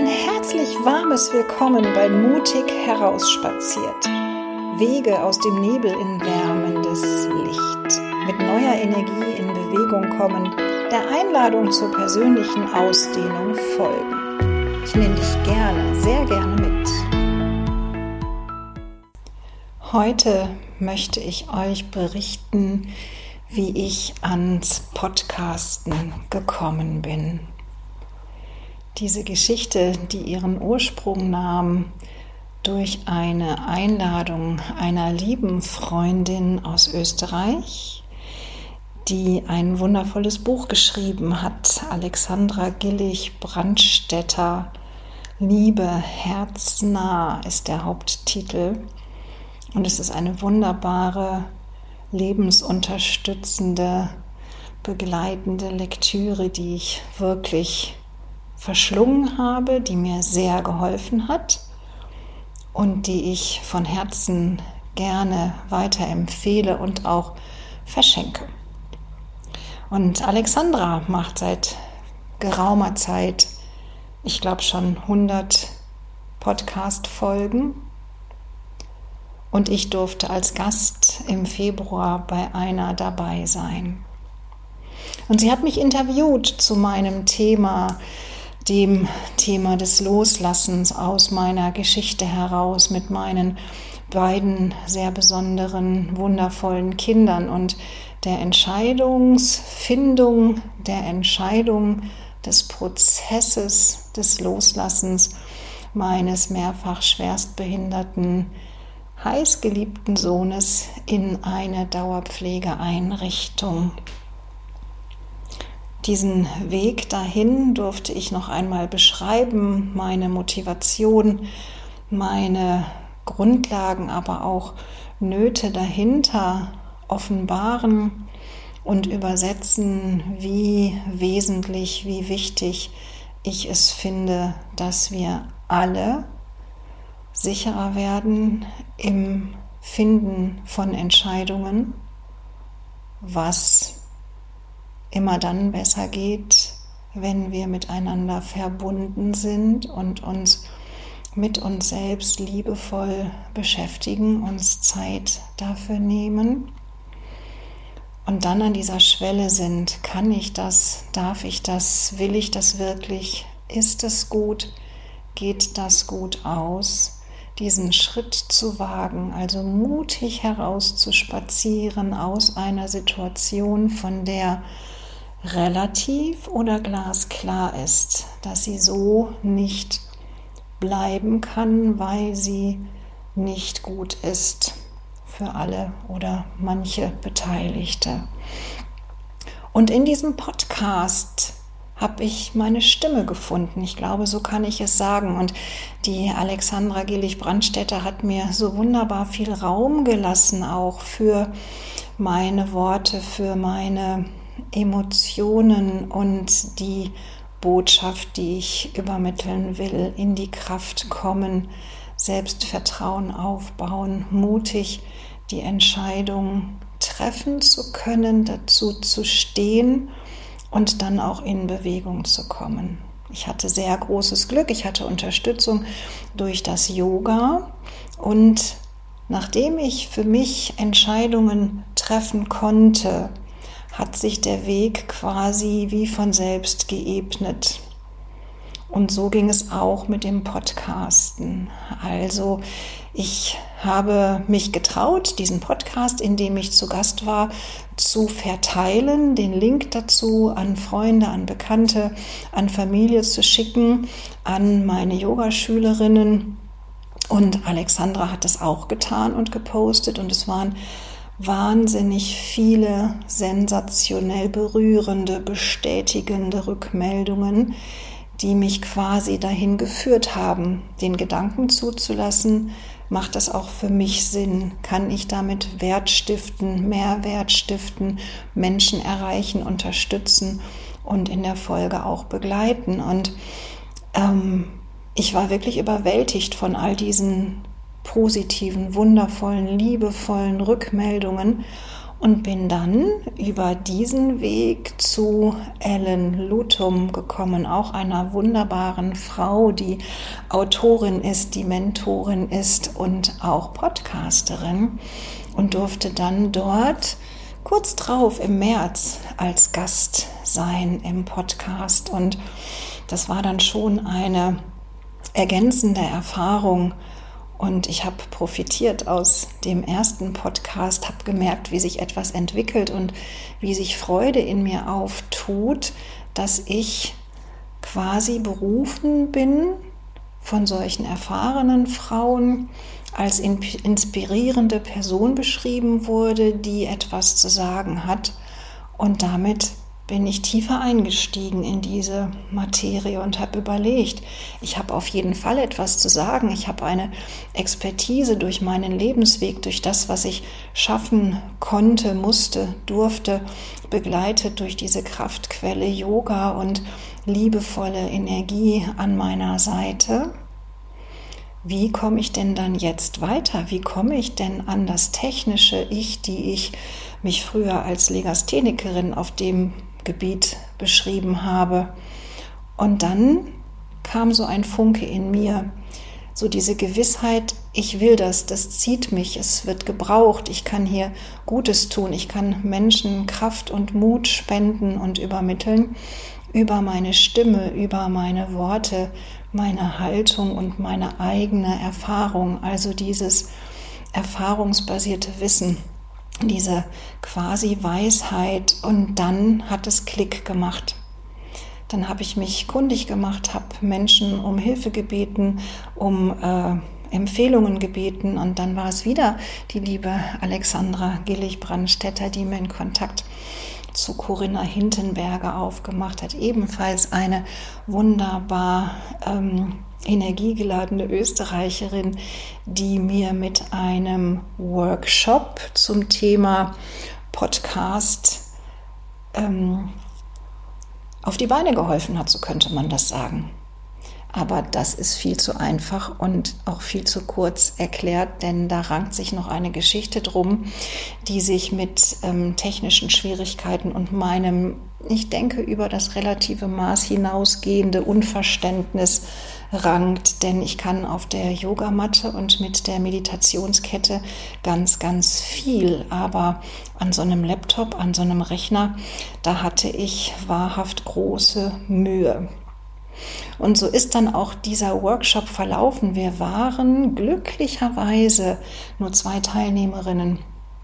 Ein herzlich warmes Willkommen bei Mutig herausspaziert. Wege aus dem Nebel in wärmendes Licht. Mit neuer Energie in Bewegung kommen, der Einladung zur persönlichen Ausdehnung folgen. Ich nehme dich gerne, sehr gerne mit. Heute möchte ich euch berichten, wie ich ans Podcasten gekommen bin. Diese Geschichte, die ihren Ursprung nahm durch eine Einladung einer lieben Freundin aus Österreich, die ein wundervolles Buch geschrieben hat, Alexandra Gillich-Brandstätter, Liebe herznah ist der Haupttitel. Und es ist eine wunderbare, lebensunterstützende, begleitende Lektüre, die ich wirklich verschlungen habe, die mir sehr geholfen hat und die ich von Herzen gerne weiterempfehle und auch verschenke. Und Alexandra macht seit geraumer Zeit, ich glaube schon 100 Podcast-Folgen. Und ich durfte als Gast im Februar bei einer dabei sein. Und sie hat mich interviewt zu meinem Thema, dem Thema des Loslassens aus meiner Geschichte heraus mit meinen beiden sehr besonderen, wundervollen Kindern und der Entscheidungsfindung, der Entscheidung des Prozesses des Loslassens meines mehrfach schwerstbehinderten heißgeliebten Sohnes in eine Dauerpflegeeinrichtung. Diesen Weg dahin durfte ich noch einmal beschreiben, meine Motivation, meine Grundlagen, aber auch Nöte dahinter offenbaren und übersetzen, wie wesentlich, wie wichtig ich es finde, dass wir alle sicherer werden im Finden von Entscheidungen, was immer dann besser geht, wenn wir miteinander verbunden sind und uns mit uns selbst liebevoll beschäftigen, uns Zeit dafür nehmen und dann an dieser Schwelle sind, kann ich das, darf ich das, will ich das wirklich, ist es gut, geht das gut aus? Diesen Schritt zu wagen, also mutig herauszuspazieren aus einer Situation, von der relativ oder glasklar ist, dass sie so nicht bleiben kann, weil sie nicht gut ist für alle oder manche Beteiligte. Und in diesem Podcast habe ich meine Stimme gefunden. Ich glaube, so kann ich es sagen. Und die Alexandra Gillich-Brandstätter hat mir so wunderbar viel Raum gelassen, auch für meine Worte, für meine Emotionen und die Botschaft, die ich übermitteln will, in die Kraft kommen, Selbstvertrauen aufbauen, mutig die Entscheidung treffen zu können, dazu zu stehen und dann auch in Bewegung zu kommen. Ich hatte sehr großes Glück, ich hatte Unterstützung durch das Yoga und nachdem ich für mich Entscheidungen treffen konnte, hat sich der Weg quasi wie von selbst geebnet. Und so ging es auch mit dem Podcasten. Also ich habe mich getraut, diesen Podcast, in dem ich zu Gast war, zu verteilen, den Link dazu an Freunde, an Bekannte, an Familie zu schicken, an meine Yogaschülerinnen. Und Alexandra hat es auch getan und gepostet und es waren wahnsinnig viele sensationell berührende, bestätigende Rückmeldungen, die mich quasi dahin geführt haben, den Gedanken zuzulassen, macht das auch für mich Sinn? Kann ich damit Wert stiften, Mehrwert stiften, Menschen erreichen, unterstützen und in der Folge auch begleiten? Und ich war wirklich überwältigt von all diesen positiven, wundervollen, liebevollen Rückmeldungen und bin dann über diesen Weg zu Ellen Lutum gekommen, auch einer wunderbaren Frau, die Autorin ist, die Mentorin ist und auch Podcasterin, und durfte dann dort kurz drauf im März als Gast sein im Podcast. Und das war dann schon eine ergänzende Erfahrung. Und ich habe profitiert aus dem ersten Podcast, habe gemerkt, wie sich etwas entwickelt und wie sich Freude in mir auftut, dass ich quasi berufen bin, von solchen erfahrenen Frauen als inspirierende Person beschrieben wurde, die etwas zu sagen hat. Und damit bin ich tiefer eingestiegen in diese Materie und habe überlegt, ich habe auf jeden Fall etwas zu sagen. Ich habe eine Expertise durch meinen Lebensweg, durch das, was ich schaffen konnte, musste, durfte, begleitet durch diese Kraftquelle Yoga und liebevolle Energie an meiner Seite. Wie komme ich denn dann jetzt weiter? Wie komme ich denn an das technische Ich, die ich mich früher als Legasthenikerin auf dem Gebiet beschrieben habe? Und dann kam so ein Funke in mir, so diese Gewissheit, ich will das zieht mich, es wird gebraucht, ich kann hier Gutes tun, ich kann Menschen Kraft und Mut spenden und übermitteln über meine Stimme, über meine Worte, meine Haltung und meine eigene Erfahrung, also dieses erfahrungsbasierte Wissen, diese quasi Weisheit. Und dann hat es Klick gemacht. Dann habe ich mich kundig gemacht, habe Menschen um Hilfe gebeten, um Empfehlungen gebeten, und dann war es wieder die liebe Alexandra Gillig-Brandstätter, die mir in Kontakt zu Corinna Hintenberger aufgemacht hat, ebenfalls eine wunderbar energiegeladene Österreicherin, die mir mit einem Workshop zum Thema Podcast auf die Beine geholfen hat, so könnte man das sagen. Aber das ist viel zu einfach und auch viel zu kurz erklärt, denn da rankt sich noch eine Geschichte drum, die sich mit technischen Schwierigkeiten und meinem, ich denke, über das relative Maß hinausgehende Unverständnis rankt. Denn ich kann auf der Yogamatte und mit der Meditationskette ganz, ganz viel. Aber an so einem Laptop, an so einem Rechner, da hatte ich wahrhaft große Mühe. Und so ist dann auch dieser Workshop verlaufen. Wir waren glücklicherweise nur 2 Teilnehmerinnen.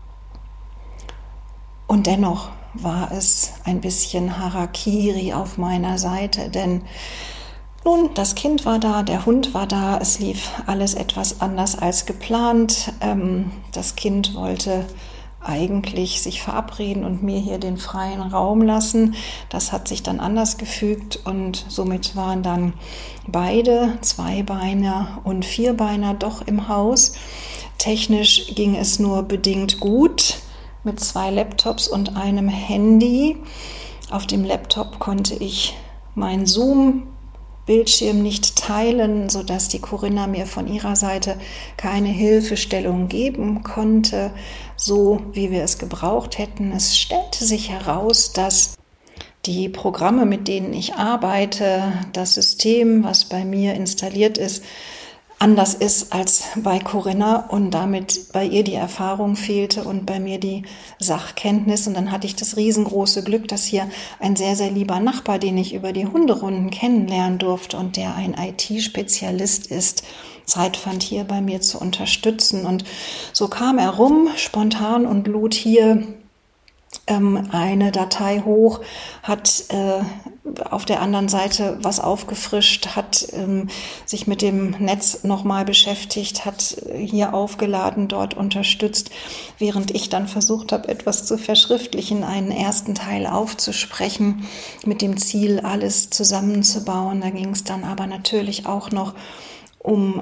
Und dennoch war es ein bisschen Harakiri auf meiner Seite, denn nun, das Kind war da, der Hund war da, es lief alles etwas anders als geplant. Das Kind wollte eigentlich sich verabreden und mir hier den freien Raum lassen. Das hat sich dann anders gefügt und somit waren dann beide, Zweibeiner und Vierbeiner, doch im Haus. Technisch ging es nur bedingt gut mit 2 Laptops und einem Handy. Auf dem Laptop konnte ich mein Zoom-Bildschirm nicht teilen, sodass die Corinna mir von ihrer Seite keine Hilfestellung geben konnte, so wie wir es gebraucht hätten. Es stellte sich heraus, dass die Programme, mit denen ich arbeite, das System, was bei mir installiert ist, anders ist als bei Corinna und damit bei ihr die Erfahrung fehlte und bei mir die Sachkenntnis. Und dann hatte ich das riesengroße Glück, dass hier ein sehr, sehr lieber Nachbar, den ich über die Hunderunden kennenlernen durfte und der ein IT-Spezialist ist, Zeit fand, hier bei mir zu unterstützen. Und so kam er rum, spontan, und lud hier eine Datei hoch, hat auf der anderen Seite was aufgefrischt, hat sich mit dem Netz nochmal beschäftigt, hat hier aufgeladen, dort unterstützt, während ich dann versucht habe, etwas zu verschriftlichen, einen ersten Teil aufzusprechen, mit dem Ziel, alles zusammenzubauen. Da ging es dann aber natürlich auch noch um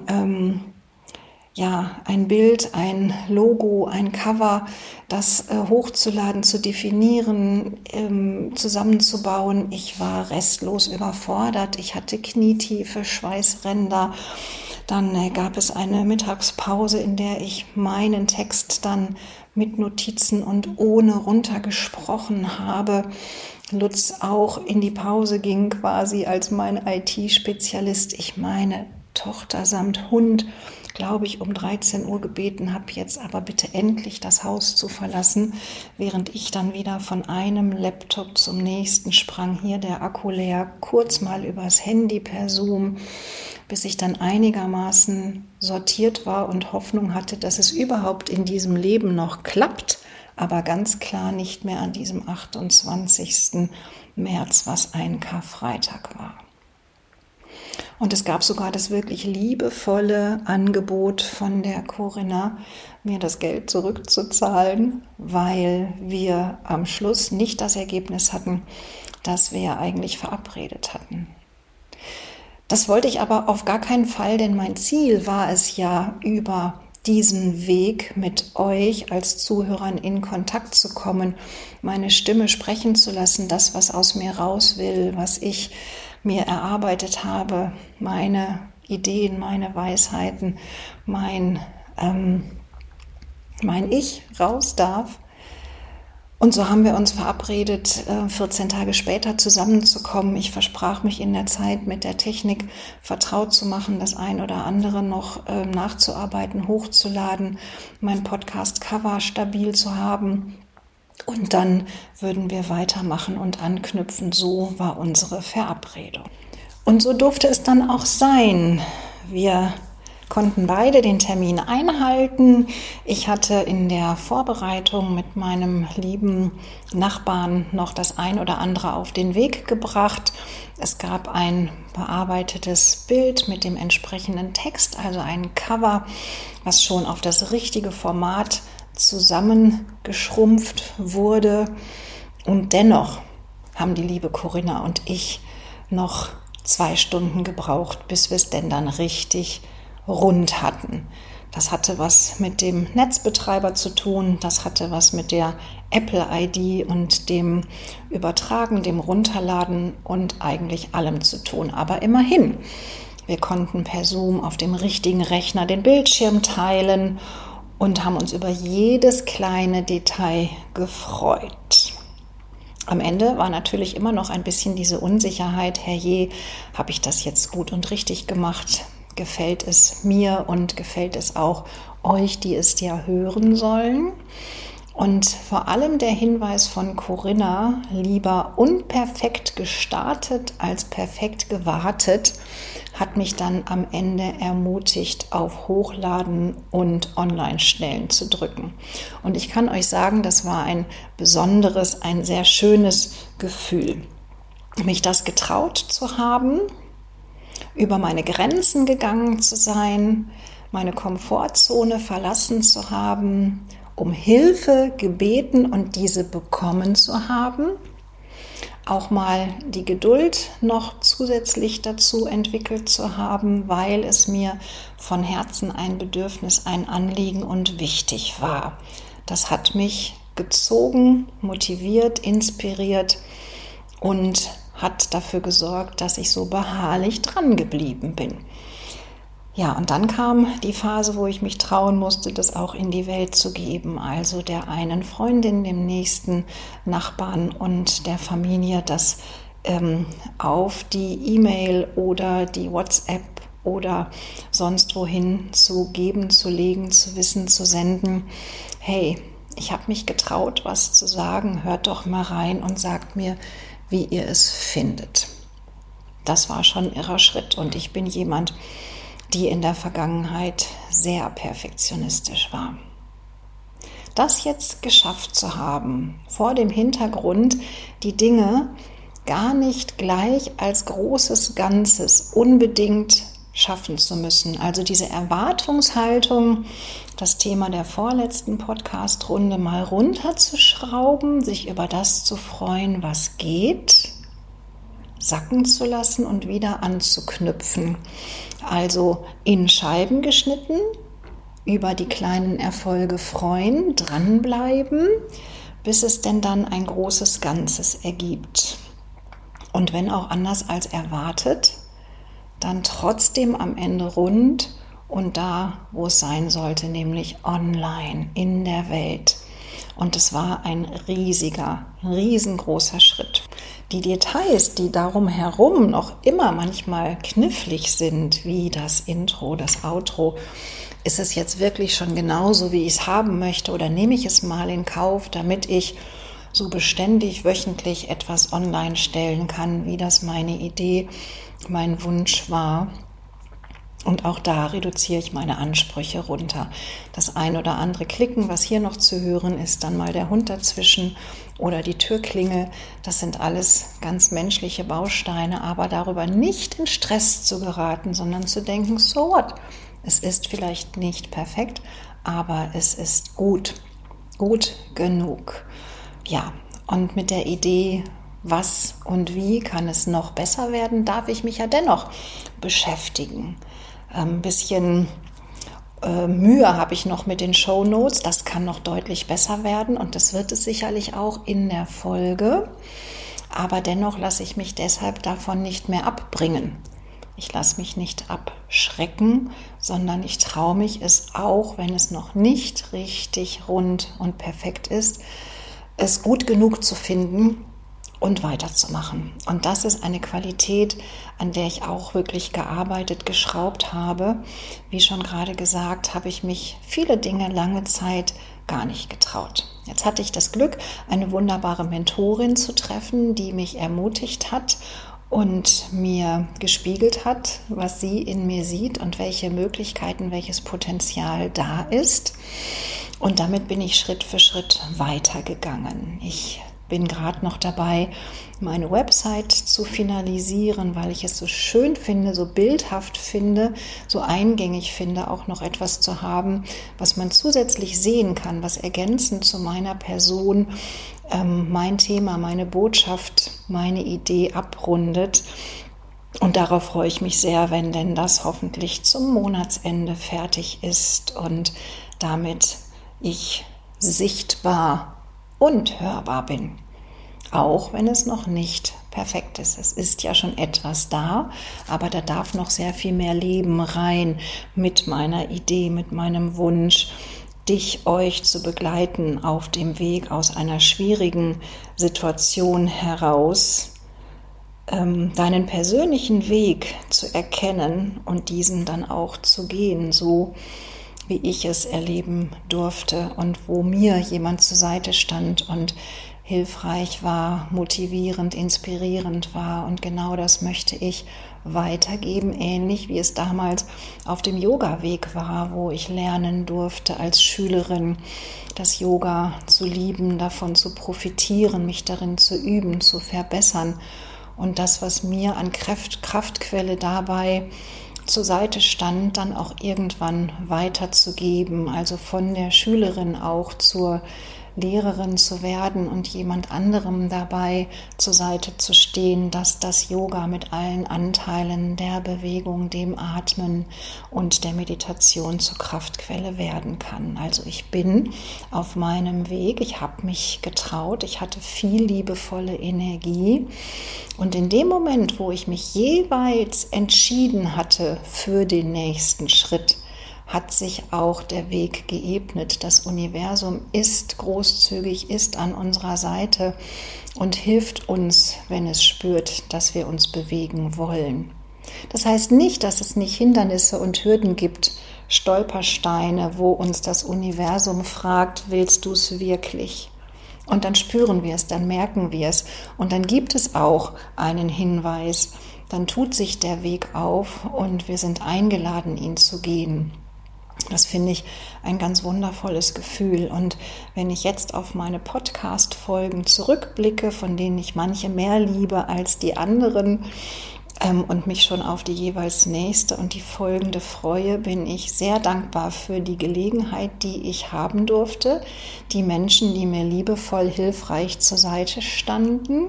ein Bild, ein Logo, ein Cover, das hochzuladen, zu definieren, zusammenzubauen. Ich war restlos überfordert. Ich hatte knietiefe Schweißränder. Dann gab es eine Mittagspause, in der ich meinen Text dann mit Notizen und ohne runtergesprochen habe. Lutz auch in die Pause ging quasi als mein IT-Spezialist. Ich meine Tochter samt Hund, glaube ich, um 13 Uhr gebeten habe, jetzt aber bitte endlich das Haus zu verlassen, während ich dann wieder von einem Laptop zum nächsten sprang. Hier der Akku leer, kurz mal übers Handy per Zoom, bis ich dann einigermaßen sortiert war und Hoffnung hatte, dass es überhaupt in diesem Leben noch klappt, aber ganz klar nicht mehr an diesem 28. März, was ein Karfreitag war. Und es gab sogar das wirklich liebevolle Angebot von der Corinna, mir das Geld zurückzuzahlen, weil wir am Schluss nicht das Ergebnis hatten, das wir ja eigentlich verabredet hatten. Das wollte ich aber auf gar keinen Fall, denn mein Ziel war es ja, über diesen Weg mit euch als Zuhörern in Kontakt zu kommen, meine Stimme sprechen zu lassen, das, was aus mir raus will, was ich mir erarbeitet habe, meine Ideen, meine Weisheiten, mein Ich raus darf. Und so haben wir uns verabredet, 14 Tage später zusammenzukommen. Ich versprach mich in der Zeit mit der Technik vertraut zu machen, das ein oder andere noch nachzuarbeiten, hochzuladen, mein Podcast-Cover stabil zu haben. Und dann würden wir weitermachen und anknüpfen. So war unsere Verabredung. Und so durfte es dann auch sein. Wir konnten beide den Termin einhalten. Ich hatte in der Vorbereitung mit meinem lieben Nachbarn noch das ein oder andere auf den Weg gebracht. Es gab ein bearbeitetes Bild mit dem entsprechenden Text, also ein Cover, was schon auf das richtige Format zusammengeschrumpft wurde. Und dennoch haben die liebe Corinna und ich noch 2 Stunden gebraucht, bis wir es denn dann richtig rund hatten. Das hatte was mit dem Netzbetreiber zu tun, das hatte was mit der Apple-ID und dem Übertragen, dem Runterladen und eigentlich allem zu tun. Aber immerhin, wir konnten per Zoom auf dem richtigen Rechner den Bildschirm teilen und haben uns über jedes kleine Detail gefreut. Am Ende war natürlich immer noch ein bisschen diese Unsicherheit, herrje, habe ich das jetzt gut und richtig gemacht? Gefällt es mir und gefällt es auch euch, die es ja hören sollen? Und vor allem der Hinweis von Corinna, lieber unperfekt gestartet als perfekt gewartet, hat mich dann am Ende ermutigt, auf Hochladen und Online-Stellen zu drücken. Und ich kann euch sagen, das war ein besonderes, ein sehr schönes Gefühl, mich das getraut zu haben, über meine Grenzen gegangen zu sein, meine Komfortzone verlassen zu haben, um Hilfe gebeten und diese bekommen zu haben, auch mal die Geduld noch zusätzlich dazu entwickelt zu haben, weil es mir von Herzen ein Bedürfnis, ein Anliegen und wichtig war. Das hat mich gezogen, motiviert, inspiriert und hat dafür gesorgt, dass ich so beharrlich dran geblieben bin. Ja, und dann kam die Phase, wo ich mich trauen musste, das auch in die Welt zu geben. Also der einen Freundin, dem nächsten Nachbarn und der Familie, das auf die E-Mail oder die WhatsApp oder sonst wohin zu geben, zu legen, zu wissen, zu senden. Hey, ich habe mich getraut, was zu sagen. Hört doch mal rein und sagt mir, wie ihr es findet. Das war schon ein irrer Schritt und ich bin jemand, die in der Vergangenheit sehr perfektionistisch war. Das jetzt geschafft zu haben, vor dem Hintergrund, die Dinge gar nicht gleich als großes Ganzes unbedingt schaffen zu müssen. Also diese Erwartungshaltung, das Thema der vorletzten Podcast-Runde mal runterzuschrauben, sich über das zu freuen, was geht, sacken zu lassen und wieder anzuknüpfen. Also in Scheiben geschnitten, über die kleinen Erfolge freuen, dranbleiben, bis es denn dann ein großes Ganzes ergibt. Und wenn auch anders als erwartet, dann trotzdem am Ende rund und da, wo es sein sollte, nämlich online in der Welt. Und es war ein riesengroßer Schritt. Die Details, die darum herum noch immer manchmal knifflig sind, wie das Intro, das Outro, ist es jetzt wirklich schon genauso, wie ich es haben möchte, oder nehme ich es mal in Kauf, damit ich so beständig wöchentlich etwas online stellen kann, wie das meine Idee, mein Wunsch war. Und auch da reduziere ich meine Ansprüche runter. Das ein oder andere Klicken, was hier noch zu hören ist, dann mal der Hund dazwischen oder die Türklingel, das sind alles ganz menschliche Bausteine, aber darüber nicht in Stress zu geraten, sondern zu denken, so what? Es ist vielleicht nicht perfekt, aber es ist gut genug. Ja, und mit der Idee, was und wie kann es noch besser werden, darf ich mich ja dennoch beschäftigen. Ein bisschen Mühe habe ich noch mit den Shownotes, das kann noch deutlich besser werden und das wird es sicherlich auch in der Folge, aber dennoch lasse ich mich deshalb davon nicht mehr abbringen. Ich lasse mich nicht abschrecken, sondern ich traue mich es auch, wenn es noch nicht richtig rund und perfekt ist, es gut genug zu finden und weiterzumachen. Und das ist eine Qualität, an der ich auch wirklich gearbeitet, geschraubt habe. Wie schon gerade gesagt, habe ich mich viele Dinge lange Zeit gar nicht getraut. Jetzt hatte ich das Glück, eine wunderbare Mentorin zu treffen, die mich ermutigt hat und mir gespiegelt hat, was sie in mir sieht und welche Möglichkeiten, welches Potenzial da ist. Und damit bin ich Schritt für Schritt weitergegangen. Ich bin gerade noch dabei, meine Website zu finalisieren, weil ich es so schön finde, so bildhaft finde, so eingängig finde, auch noch etwas zu haben, was man zusätzlich sehen kann, was ergänzend zu meiner Person mein Thema, meine Botschaft, meine Idee abrundet. Und darauf freue ich mich sehr, wenn denn das hoffentlich zum Monatsende fertig ist und damit ich sichtbar und hörbar bin, auch wenn es noch nicht perfekt ist. Es ist ja schon etwas da, aber da darf noch sehr viel mehr Leben rein mit meiner Idee, mit meinem Wunsch, euch zu begleiten auf dem Weg aus einer schwierigen Situation heraus, deinen persönlichen Weg zu erkennen und diesen dann auch zu gehen, so wie ich es erleben durfte und wo mir jemand zur Seite stand und hilfreich war, motivierend, inspirierend war. Und genau das möchte ich weitergeben, ähnlich wie es damals auf dem Yoga-Weg war, wo ich lernen durfte als Schülerin, das Yoga zu lieben, davon zu profitieren, mich darin zu üben, zu verbessern. Und das, was mir an Kraftquelle dabei zur Seite stand, dann auch irgendwann weiterzugeben, also von der Schülerin auch zur Lehrerin zu werden und jemand anderem dabei zur Seite zu stehen, dass das Yoga mit allen Anteilen der Bewegung, dem Atmen und der Meditation zur Kraftquelle werden kann. Also ich bin auf meinem Weg, ich habe mich getraut, ich hatte viel liebevolle Energie und in dem Moment, wo ich mich jeweils entschieden hatte für den nächsten Schritt, hat sich auch der Weg geebnet. Das Universum ist großzügig, ist an unserer Seite und hilft uns, wenn es spürt, dass wir uns bewegen wollen. Das heißt nicht, dass es nicht Hindernisse und Hürden gibt, Stolpersteine, wo uns das Universum fragt, willst du es wirklich? Und dann spüren wir es, dann merken wir es und dann gibt es auch einen Hinweis. Dann tut sich der Weg auf und wir sind eingeladen, ihn zu gehen. Das finde ich ein ganz wundervolles Gefühl. Und wenn ich jetzt auf meine Podcast-Folgen zurückblicke, von denen ich manche mehr liebe als die anderen und mich schon auf die jeweils nächste und die folgende freue, bin ich sehr dankbar für die Gelegenheit, die ich haben durfte, die Menschen, die mir liebevoll hilfreich zur Seite standen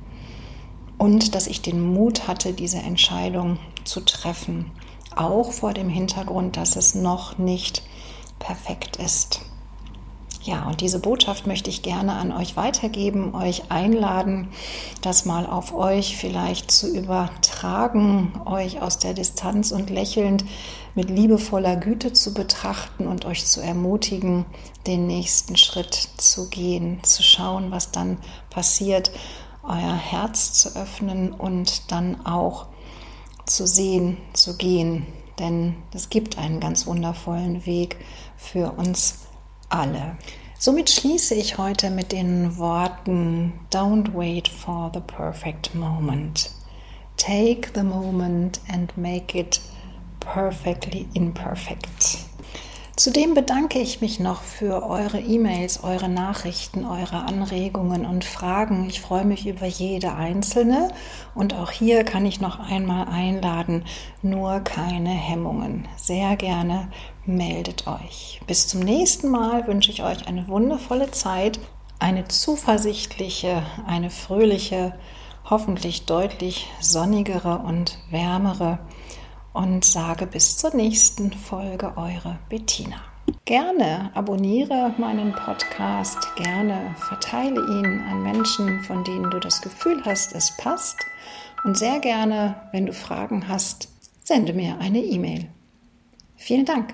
und dass ich den Mut hatte, diese Entscheidung zu treffen. Auch vor dem Hintergrund, dass es noch nicht perfekt ist. Ja, und diese Botschaft möchte ich gerne an euch weitergeben, euch einladen, das mal auf euch vielleicht zu übertragen, euch aus der Distanz und lächelnd mit liebevoller Güte zu betrachten und euch zu ermutigen, den nächsten Schritt zu gehen, zu schauen, was dann passiert, euer Herz zu öffnen und dann auch zu sehen, zu gehen. Denn es gibt einen ganz wundervollen Weg für uns alle. Somit schließe ich heute mit den Worten: Don't wait for the perfect moment. Take the moment and make it perfectly imperfect. Zudem bedanke ich mich noch für eure E-Mails, eure Nachrichten, eure Anregungen und Fragen. Ich freue mich über jede einzelne und auch hier kann ich noch einmal einladen, nur keine Hemmungen. Sehr gerne meldet euch. Bis zum nächsten Mal wünsche ich euch eine wundervolle Zeit, eine zuversichtliche, eine fröhliche, hoffentlich deutlich sonnigere und wärmere und sage bis zur nächsten Folge, eure Bettina. Gerne abonniere meinen Podcast, gerne verteile ihn an Menschen, von denen du das Gefühl hast, es passt. Und sehr gerne, wenn du Fragen hast, sende mir eine E-Mail. Vielen Dank.